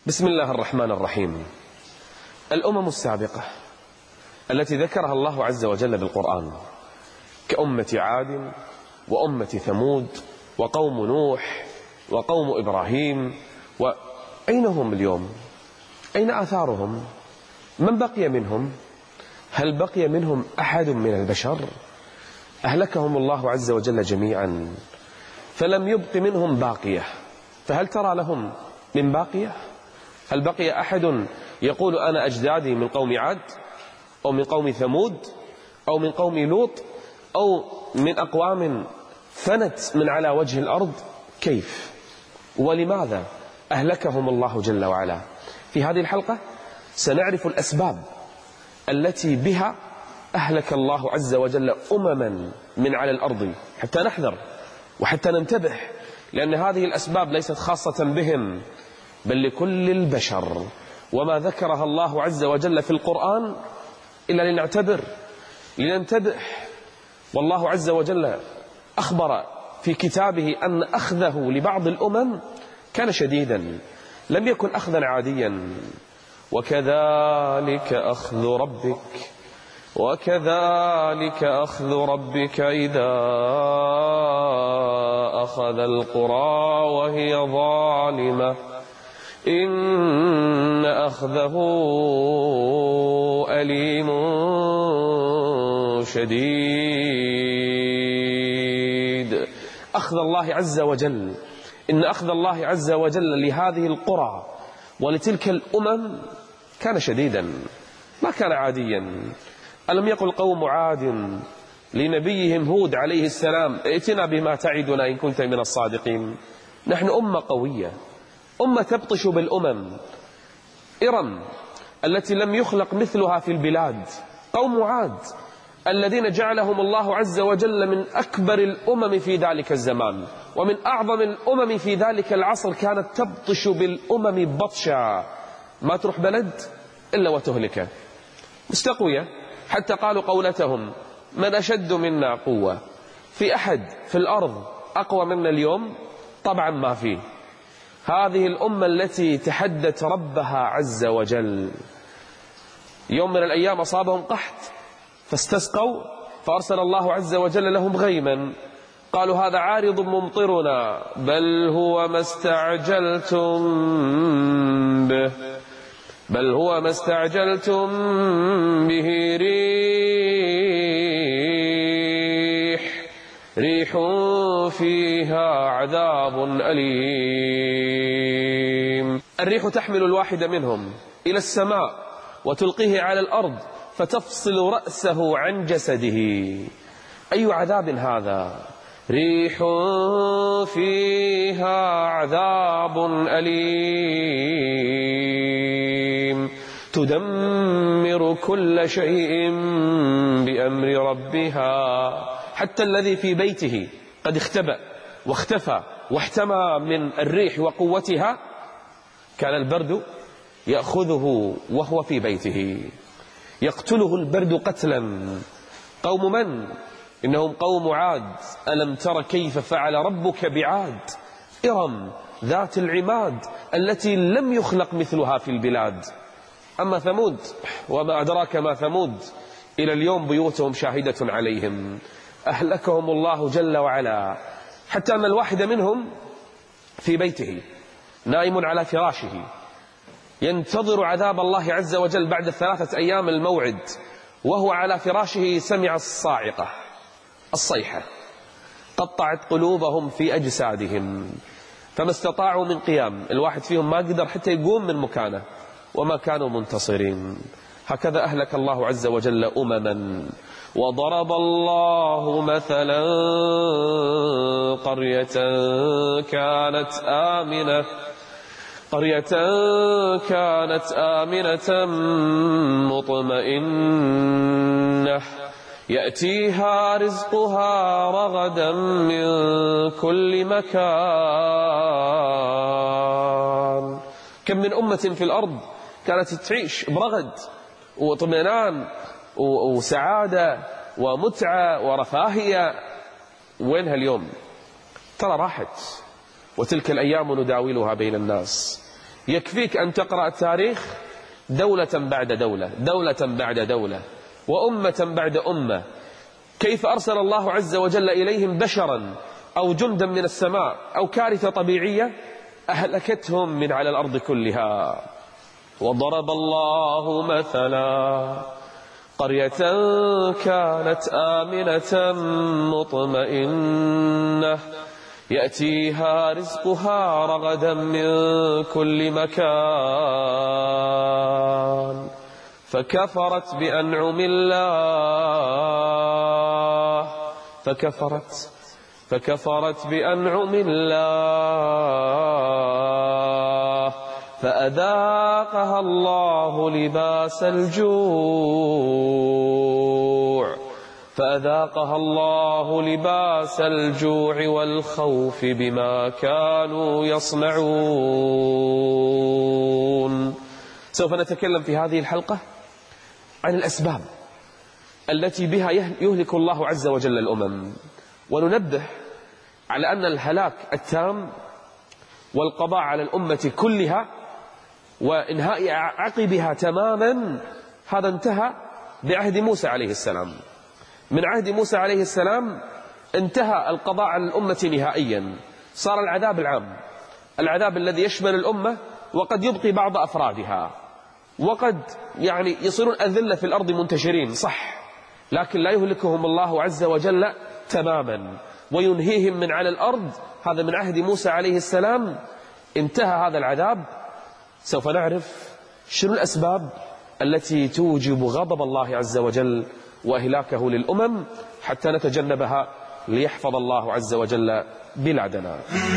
بسم الله الرحمن الرحيم. الأمم السابقة التي ذكرها الله عز وجل بالقرآن كأمة عاد وأمة ثمود وقوم نوح وقوم إبراهيم، وأين هم اليوم؟ أين آثارهم؟ من بقي منهم؟ هل بقي منهم أحد من البشر؟ أهلكهم الله عز وجل جميعا فلم يبق منهم باقية. فهل ترى لهم من باقية؟ هل بقي أحد يقول أنا أجدادي من قوم عاد أو من قوم ثمود أو من قوم لوط أو من أقوام فنت من على وجه الأرض؟ كيف ولماذا أهلكهم الله جل وعلا؟ في هذه الحلقة سنعرف الأسباب التي بها أهلك الله عز وجل أمما من على الأرض، حتى نحذر وحتى ننتبه، لأن هذه الأسباب ليست خاصة بهم بل لكل البشر، وما ذكرها الله عز وجل في القرآن إلا لنعتبر لننتبه. والله عز وجل أخبر في كتابه أن أخذه لبعض الأمم كان شديدا، لم يكن أخذا عاديا. وكذلك أخذ ربك إذا أخذ القرى وهي ظالمة إن أخذه أليم شديد. أخذ الله عز وجل، إن أخذ الله عز وجل لهذه القرى ولتلك الأمم كان شديدا، ما كان عاديا. ألم يقل قوم عاد لنبيهم هود عليه السلام ائتنا بما تعدنا إن كنت من الصادقين؟ نحن أمة قوية، أمة تبطش بالأمم، إرم التي لم يخلق مثلها في البلاد، قوم عاد الذين جعلهم الله عز وجل من أكبر الأمم في ذلك الزمان ومن أعظم الأمم في ذلك العصر، كانت تبطش بالأمم بطشا، ما تروح بلد إلا وتهلكه، مستقوية. حتى قالوا قولتهم من أشد منا قوة، في أحد في الأرض أقوى منا اليوم؟ طبعا ما فيه. هذه الأمة التي تحدت ربها عز وجل، يوم من الأيام أصابهم قحط فاستسقوا فأرسل الله عز وجل لهم غيما، قالوا هذا عارض ممطرنا بل هو ما استعجلتم به ريح فيها عذاب أليم. الريح تحمل الواحد منهم إلى السماء وتلقيه على الأرض فتفصل رأسه عن جسده. أي عذاب هذا؟ ريح فيها عذاب أليم تدمر كل شيء بأمر ربها، حتى الذي في بيته قد اختبأ واختفى واحتمى من الريح وقوتها، كان البرد يأخذه وهو في بيته، يقتله البرد قتلا. قوم من؟ إنهم قوم عاد. ألم تر كيف فعل ربك بعاد؟ إرم ذات العماد التي لم يخلق مثلها في البلاد. أما ثمود وما أدراك ما ثمود، إلى اليوم بيوتهم شاهدة عليهم. أهلكهم الله جل وعلا، حتى أن الواحد منهم في بيته نائم على فراشه ينتظر عذاب الله عز وجل بعد 3 أيام الموعد، وهو على فراشه سمع الصاعقة، الصيحة قطعت قلوبهم في أجسادهم فما استطاعوا من قيام. الواحد فيهم ما قدر حتى يقوم من مكانه وما كانوا منتصرين. هكذا أهلك الله عز وجل أمما. وضرب الله مثلا قرية كانت آمنة مطمئنة يأتيها رزقها رغدا من كل مكان. كم من أمة في الأرض كانت تعيش برغد واطمئنان وسعادة ومتعة ورفاهية، وينها اليوم؟ ترى راحت. وتلك الأيام نداولها بين الناس. يكفيك أن تقرأ التاريخ دولة بعد دولة، دولة بعد دولة، وأمة بعد أمة، كيف أرسل الله عز وجل إليهم بشرا أو جندا من السماء أو كارثة طبيعية أهلكتهم من على الأرض كلها. وضرب الله مثلا قرية كانت آمنة مطمئنة يأتيها رزقها رغدا من كل مكان فكفرت بأنعم الله فكفرت بأنعم الله فأذاقها الله لباس الجوع والخوف بما كانوا يصنعون. سوف نتكلم في هذه الحلقة عن الأسباب التي بها يهلك الله عز وجل الأمم، وننبه على أن الهلاك التام والقضاء على الأمة كلها وإنهاء عقبها تماما هذا انتهى بعهد موسى عليه السلام. من عهد موسى عليه السلام انتهى القضاء على الأمة نهائيا، صار العذاب العام، العذاب الذي يشمل الأمة وقد يبقي بعض أفرادها، وقد يصيرون أذلة في الأرض منتشرين صح، لكن لا يهلكهم الله عز وجل تماما وينهيهم من على الأرض. هذا من عهد موسى عليه السلام انتهى هذا العذاب. سوف نعرف شنو الأسباب التي توجب غضب الله عز وجل وإهلاكه للأمم حتى نتجنبها ليحفظ الله عز وجل بلادنا.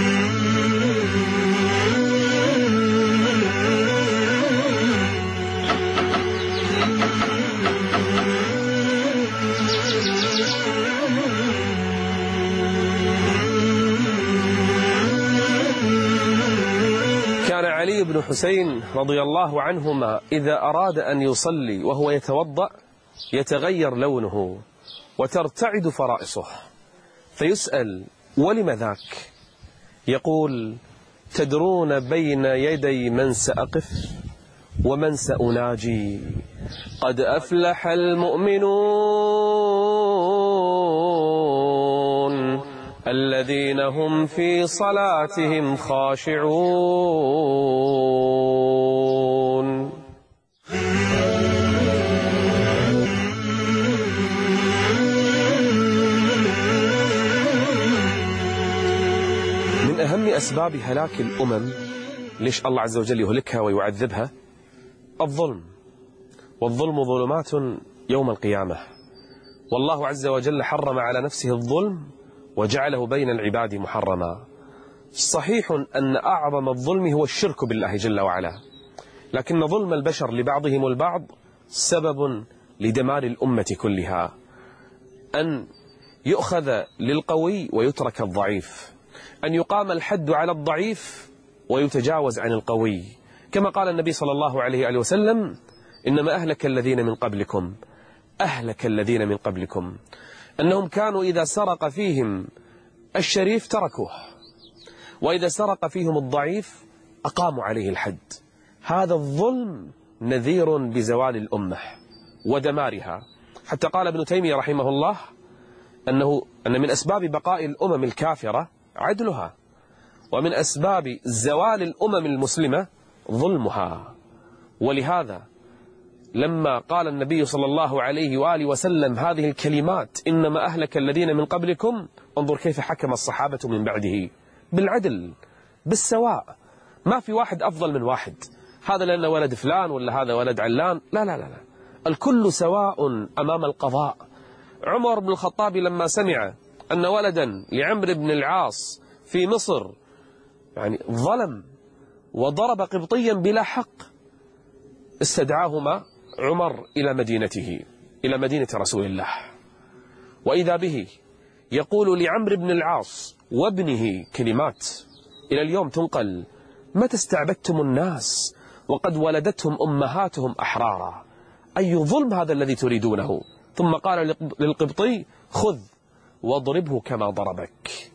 كان علي بن حسين رضي الله عنهما إذا أراد أن يصلي وهو يتوضأ يتغير لونه وترتعد فرائصه، فيسأل ولم ذاك؟ يقول تدرون بين يدي من سأقف ومن سأناجي؟ قد أفلح المؤمنون الذين هم في صلاتهم خاشعون. من أهم أسباب هلاك الأمم، ليش الله عز وجل يهلكها ويعذبها؟ الظلم، والظلم ظلمات يوم القيامة، والله عز وجل حرم على نفسه الظلم وجعله بين العباد محرما. صحيح أن أعظم الظلم هو الشرك بالله جل وعلا، لكن ظلم البشر لبعضهم البعض سبب لدمار الأمة كلها. أن يؤخذ للقوي ويترك الضعيف، أن يقام الحد على الضعيف ويتجاوز عن القوي، كما قال النبي صلى الله عليه وسلم إنما أهلك الذين من قبلكم أنهم كانوا إذا سرق فيهم الشريف تركوه، وإذا سرق فيهم الضعيف أقاموا عليه الحد. هذا الظلم نذير بزوال الأمة ودمارها. حتى قال ابن تيمية رحمه الله أن من أسباب بقاء الأمم الكافرة عدلها، ومن أسباب زوال الأمم المسلمة ظلمها. ولهذا لما قال النبي صلى الله عليه وآله وسلم هذه الكلمات إنما أهلك الذين من قبلكم، انظر كيف حكم الصحابة من بعده بالعدل بالسواء، ما في واحد أفضل من واحد، هذا لأنه ولد فلان ولا هذا ولد علان، لا لا لا لا، الكل سواء أمام القضاء. عمر بن الخطاب لما سمع أن ولدا لعمرو بن العاص في مصر ظلم وضرب قبطيا بلا حق، استدعاهما عمر إلى مدينته، إلى مدينة رسول الله، وإذا به يقول لعمرو بن العاص وابنه كلمات إلى اليوم تنقل: متى استعبدتم الناس وقد ولدتهم أمهاتهم أحرارا؟ أي ظلم هذا الذي تريدونه؟ ثم قال للقبطي: خذ واضربه كما ضربك.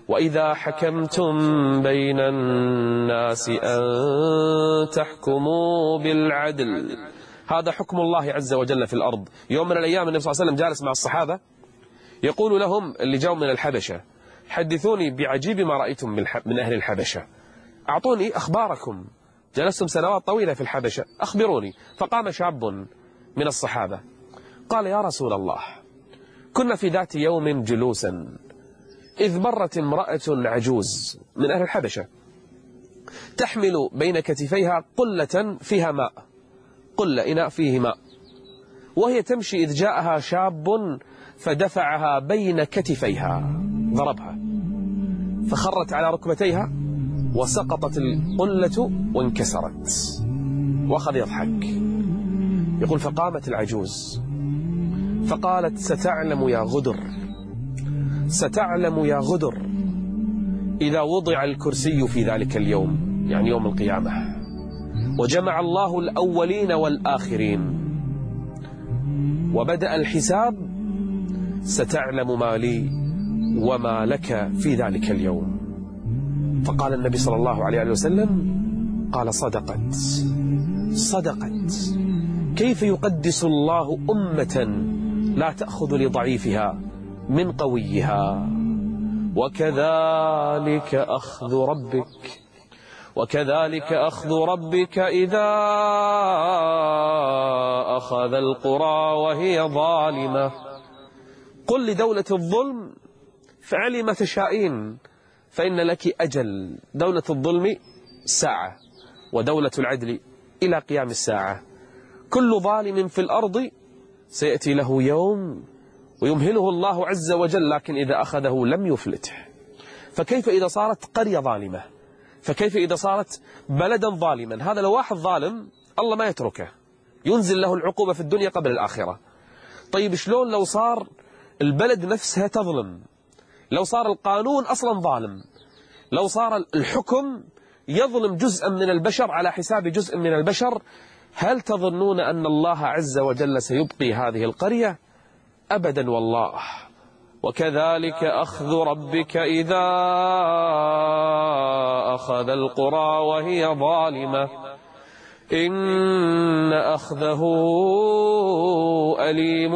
وإذا حكمتم بين الناس أن تحكموا بالعدل. هذا حكم الله عز وجل في الأرض. يوم من الأيام النبي صلى الله عليه وسلم جالس مع الصحابة يقول لهم اللي جاءوا من الحبشة: حدثوني بعجيب ما رأيتم من أهل الحبشة، أعطوني أخباركم، جلستم سنوات طويلة في الحبشة، أخبروني. فقام شاب من الصحابة قال: يا رسول الله، كنا في ذات يوم جلوسا إذ مرت امرأة عجوز من أهل الحبشة تحمل بين كتفيها قلة فيها ماء، قلة إناء فيه ماء، وهي تمشي إذ جاءها شاب فدفعها بين كتفيها، ضربها فخرت على ركبتيها وسقطت القلة وانكسرت، وأخذ يضحك. يقول: فقامت العجوز فقالت: ستعلم يا غدر، ستعلم يا غدر إذا وضع الكرسي في ذلك اليوم، يعني يوم القيامة، وجمع الله الأولين والآخرين وبدأ الحساب، ستعلم ما لي وما لك في ذلك اليوم. فقال النبي صلى الله عليه وسلم: قال: صدقت صدقت. كيف يقدس الله أمة لا تأخذ لضعيفها من قويها؟ وكذلك أخذ ربك، وكذلك أخذ ربك إذا أخذ القرى وهي ظالمة. قل لدولة الظلم: فعلي ما تشائين، فإن لك أجل. دولة الظلم ساعة، ودولة العدل إلى قيام الساعة. كل ظالم في الأرض سيأتي له يوم ويمهله الله عز وجل، لكن إذا أخذه لم يفلته. فكيف إذا صارت قرية ظالمة؟ فكيف إذا صارت بلدا ظالما؟ هذا لو واحد ظالم الله ما يتركه، ينزل له العقوبة في الدنيا قبل الآخرة. طيب شلون لو صار البلد نفسها تظلم؟ لو صار القانون أصلا ظالم؟ لو صار الحكم يظلم جزءا من البشر على حساب جزء من البشر؟ هل تظنون أن الله عز وجل سيبقي هذه القرية؟ أبدا والله. وكذلك أخذ ربك إذا أخذ القرى وهي ظالمة إن أخذه أليم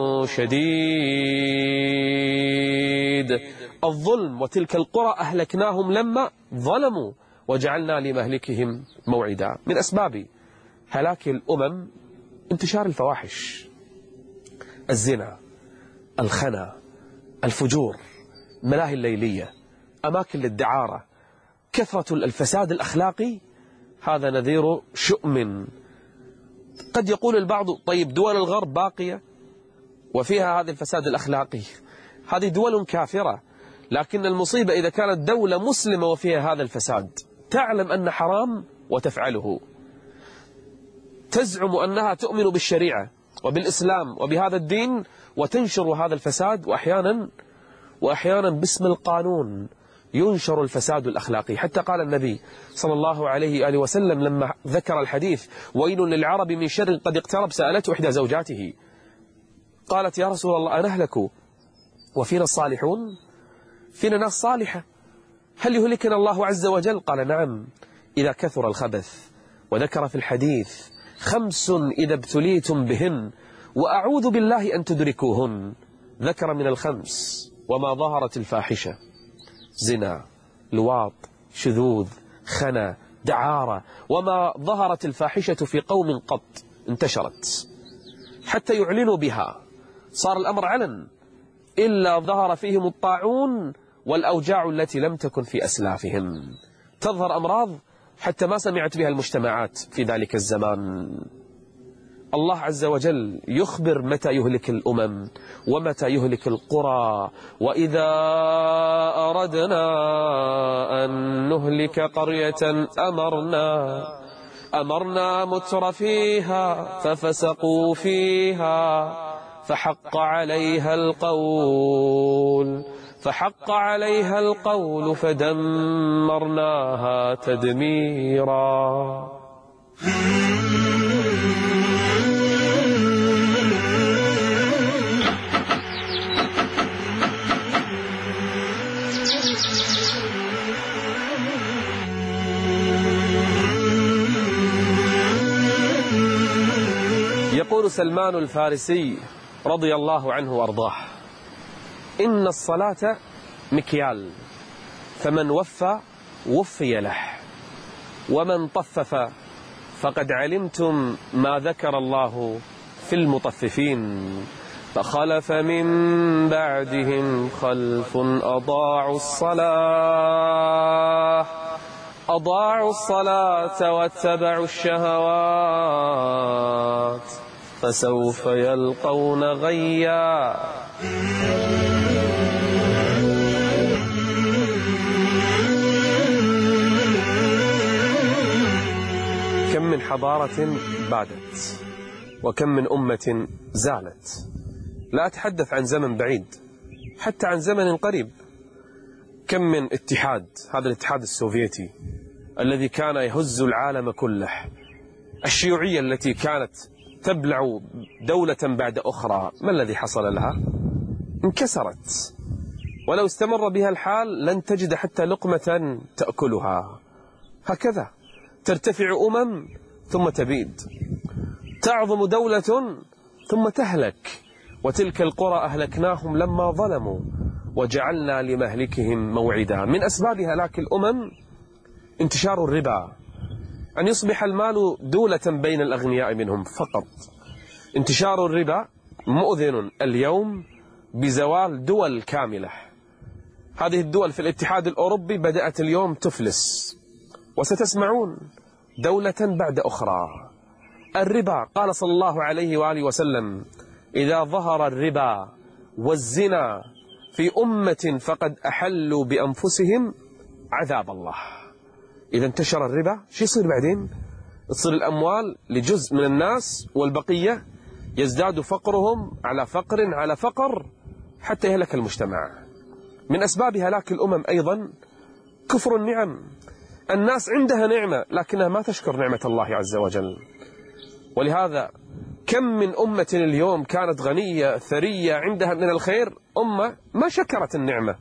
شديد. الظلم، وتلك القرى أهلكناهم لما ظلموا وجعلنا لمهلكهم موعدا. من أسباب هلاك الأمم انتشار الفواحش، الزنا، الخنا، الفجور، ملاهي الليلية، أماكن للدعارة، كثرة الفساد الأخلاقي. هذا نذير شؤم. قد يقول البعض: طيب دول الغرب باقية وفيها هذا الفساد الأخلاقي، هذه دول كافرة. لكن المصيبة إذا كانت دولة مسلمة وفيها هذا الفساد، تعلم أن حرام وتفعله، تزعم أنها تؤمن بالشريعة وبالإسلام وبهذا الدين، وتنشر هذا الفساد، وأحيانا باسم القانون ينشر الفساد الأخلاقي. حتى قال النبي صلى الله عليه وآله وسلم لما ذكر الحديث: ويل للعرب من شر قد اقترب، سألته إحدى زوجاته قالت: يا رسول الله أنهلك وفينا الصالحون؟ فينا ناس صالحة، هل يهلكنا الله عز وجل؟ قال: نعم، إذا كثر الخبث. وذكر في الحديث: 5 إذا ابتليتم بهن وأعوذ بالله أن تدركوهن. ذكر من ال5: وما ظهرت الفاحشة، زنا، لواط، شذوذ، خنا، دعارة، وما ظهرت الفاحشة في قوم قط انتشرت حتى يعلنوا بها، صار الأمر علن، إلا ظهر فيهم الطاعون والأوجاع التي لم تكن في أسلافهم. تظهر أمراض حتى ما سمعت بها المجتمعات في ذلك الزمان. الله عز وجل يخبر متى يهلك الأمم ومتى يهلك القرى. وإذا أردنا أن نهلك قرية أمرنا متر فيها ففسقوا فيها فحق عليها القول فدمرناها تدميرا. يقول سلمان الفارسي رضي الله عنه وارضاه: إن الصلاة مكيال، فمن وفى وفي له، ومن طفف فقد علمتم ما ذكر الله في المطففين، فخلف من بعدهم خلف أضاعوا الصلاة واتبعوا الشهوات فسوف يلقون غيا. كم من حضارة بادت، وكم من أمة زالت. لا أتحدث عن زمن بعيد، حتى عن زمن قريب. كم من اتحاد، هذا الاتحاد السوفيتي الذي كان يهز العالم كله، الشيوعية التي كانت تبلع دولة بعد أخرى، ما الذي حصل لها؟ انكسرت، ولو استمر بها الحال لن تجد حتى لقمة تأكلها. هكذا ترتفع ثم تبيد، تعظم دولة ثم تهلك. وتلك القرى أهلكناهم لما ظلموا وجعلنا لمهلكهم موعدا. من أسباب هلاك الأمم انتشار الربا، أن يصبح المال دولة بين الأغنياء منهم فقط. انتشار الربا مؤذن اليوم بزوال دول كاملة. هذه الدول في الاتحاد الأوروبي بدأت اليوم تفلس، وستسمعون دولة بعد أخرى. الربا، قال صلى الله عليه وآله وسلم: إذا ظهر الربا والزنا في أمة فقد أحلوا بأنفسهم عذاب الله. إذا انتشر الربا شو يصير بعدين؟ تصير الأموال لجزء من الناس، والبقية يزداد فقرهم على فقر على فقر حتى يهلك المجتمع. من أسباب هلاك الأمم أيضا كفر النعم. الناس عندها نعمة لكنها ما تشكر نعمة الله عز وجل. ولهذا كم من أمة اليوم كانت غنية ثرية عندها من الخير، أمة ما شكرت النعمة.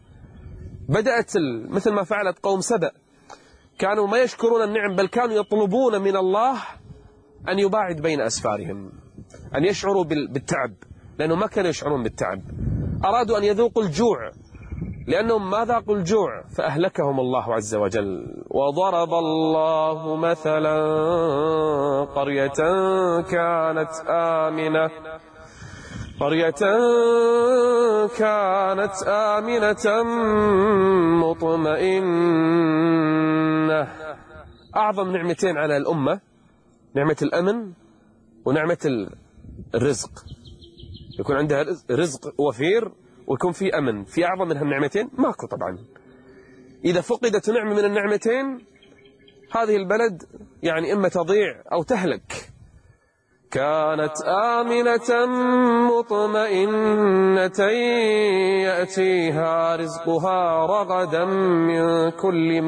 بدأت مثل ما فعلت قوم سبأ، كانوا ما يشكرون النعم، بل كانوا يطلبون من الله أن يباعد بين أسفارهم، أن يشعروا بالتعب، لأنهم ما كانوا يشعرون بالتعب. أرادوا أن يذوقوا الجوع، لأنهم ما ذاقوا الجوع فأهلكهم الله عز وجل. وضرب الله مثلا قرية كانت آمنة مطمئنة. أعظم نعمتين على الأمة نعمة الأمن ونعمة الرزق. يكون عندها رزق وفير ويكون في أمن. في أعظم من هالنعمتين ماكو طبعا. إذا فقدت نعمة من النعمتين هذه البلد يعني إما تضيع أو تهلك. كانت آمنة مطمئنة يأتيها رزقها رغدا من كل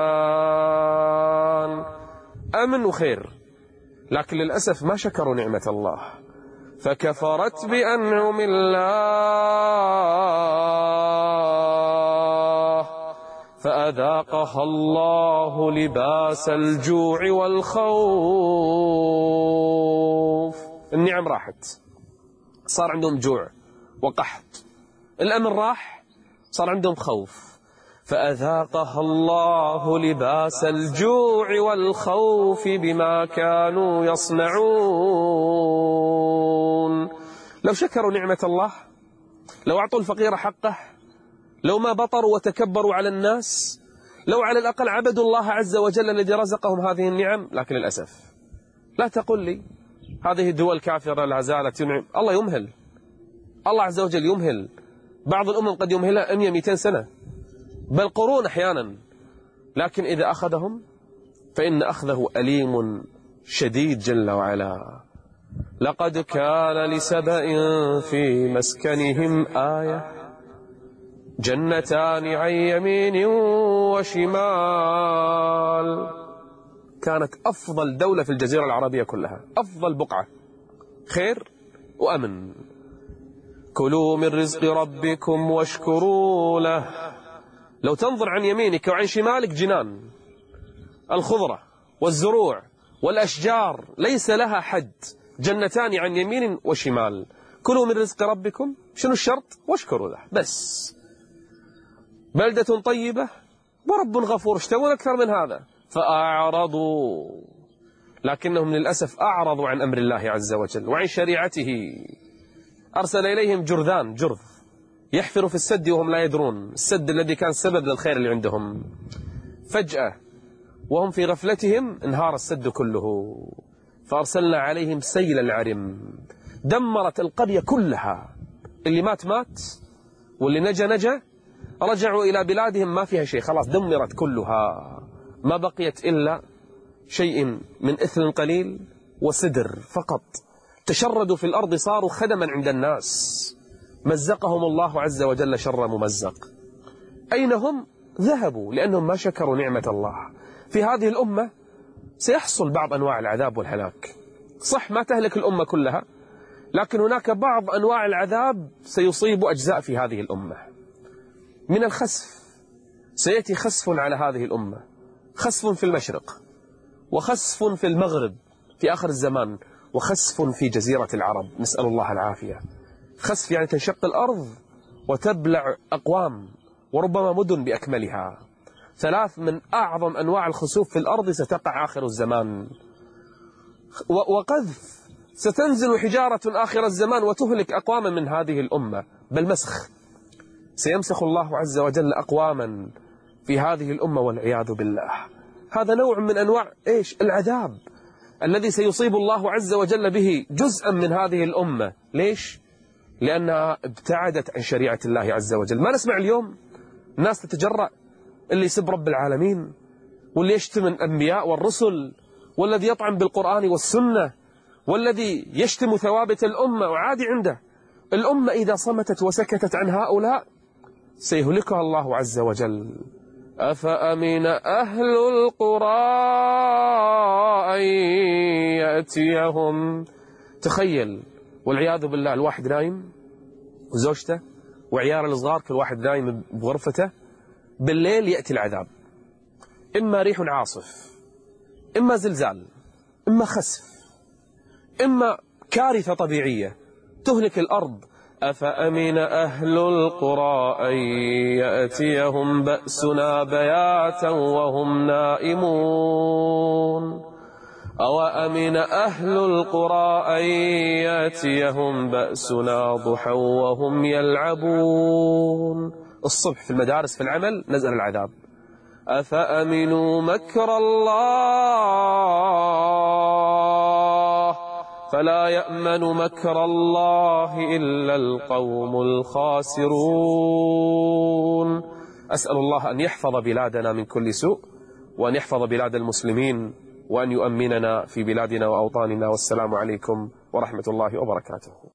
مكان. أمن وخير، لكن للأسف ما شكروا نعمة الله، فكفرت بأنعم الله فأذاقها الله لباس الجوع والخوف. النعم راحت، صار عندهم جوع وقحط. الأمن راح، صار عندهم خوف. فأذاقها الله لباس الجوع والخوف بما كانوا يصنعون. لو شكروا نعمة الله، لو أعطوا الفقير حقه، لو ما بطروا وتكبروا على الناس، لو على الأقل عبدوا الله عز وجل الذي رزقهم هذه النعم. لكن للأسف لا تقل لي هذه الدول كافرة لا زالت ينعم. الله يمهل، الله عز وجل يمهل. بعض الأمم قد يمهلها 100-200 سنة بل قرون أحيانا، لكن إذا أخذهم فإن أخذه أليم شديد جل وعلا. لقد كان لسبأ في مسكنهم آية جنتان عن يمين وشمال. كانت أفضل دولة في الجزيرة العربية كلها، أفضل بقعة، خير وأمن. كلوا من رزق ربكم واشكروا له. لو تنظر عن يمينك وعن شمالك جنان، الخضرة والزروع والأشجار ليس لها حد، جنتان عن يمين وشمال، كلوا من رزق ربكم، شنو الشرط؟ واشكروا له. بس بلدة طيبة ورب غفور، ايش تبون أكثر من هذا؟ فأعرضوا، لكنهم للأسف أعرضوا عن أمر الله عز وجل وعن شريعته. أرسل إليهم جرذ يحفر في السد وهم لا يدرون، السد الذي كان سبب للخير اللي عندهم. فجأة وهم في غفلتهم انهار السد كله، فأرسلنا عليهم سيل العرم، دمرت القرية كلها، اللي مات مات واللي نجا، رجعوا إلى بلادهم ما فيها شيء، خلاص دمرت كلها، ما بقيت إلا شيء من إثل قليل وسدر فقط، تشردوا في الأرض، صاروا خدما عند الناس، مزقهم الله عز وجل شر ممزق. أين هم؟ ذهبوا لأنهم ما شكروا نعمة الله. في هذه الأمة سيحصل بعض أنواع العذاب والهلاك، صح ما تهلك الأمة كلها، لكن هناك بعض أنواع العذاب سيصيب أجزاء في هذه الأمة. من الخسف، سيأتي خسف على هذه الأمة، خسف في المشرق وخسف في المغرب في آخر الزمان وخسف في جزيرة العرب، نسأل الله العافية. خسف يعني تنشق الأرض وتبلع أقوام وربما مدن بأكملها. 3 من أعظم أنواع الخسوف في الأرض ستقع آخر الزمان. وقذف، ستنزل حجارة آخر الزمان وتهلك أقواما من هذه الأمة. بل مسخ، سيمسخ الله عز وجل أقواما في هذه الأمة والعياذ بالله. هذا نوع من أنواع إيش؟ العذاب الذي سيصيب الله عز وجل به جزءا من هذه الأمة. ليش؟ لأنها ابتعدت عن شريعة الله عز وجل. ما نسمع اليوم الناس تتجرأ، اللي يسب رب العالمين، واللي يشتم الأنبياء والرسل، والذي يطعن بالقرآن والسنة، والذي يشتم ثوابت الأمة وعادي عنده. الأمة إذا صمتت وسكتت عن هؤلاء سيهلكها الله عز وجل. أفأمن أهل القرى أن يأتيهم، تخيل والعياذ بالله الواحد نايم وزوجته وعياله الصغار، كل واحد نايم بغرفته، بالليل يأتي العذاب، إما ريح عاصف، إما زلزال، إما خسف، إما كارثة طبيعية تهلك الأرض. أفأمن أهل القرى أن يأتيهم بأسنا بياتا وهم نائمون، أوأمن أهل القرى أن يأتيهم بأسنا ضحى وهم يلعبون. الصبح في المدارس في العمل نزل العذاب. أفأمنوا مكر الله فلا يأمن مكر الله إلا القوم الخاسرون. أسأل الله أن يحفظ بلادنا من كل سوء، وأن يحفظ بلاد المسلمين، وأن يؤمننا في بلادنا وأوطاننا. والسلام عليكم ورحمة الله وبركاته.